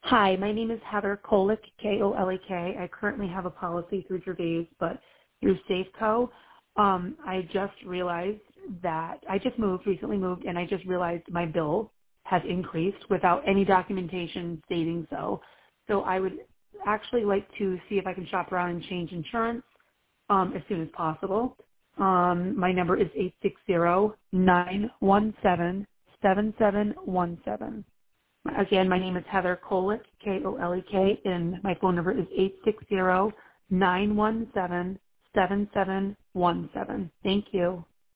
Hi, my name is Heather Kolek, K-O-L-E-K. I currently have a policy through Gervais, but through Safeco. I just realized that I just recently moved, and I just realized my bill has increased without any documentation stating so. So I would actually like to see if I can shop around and change insurance as soon as possible. My number is 860-917-7717. Again, my name is Heather Kolek, K-O-L-E-K, and my phone number is 860-917-7717. Thank you.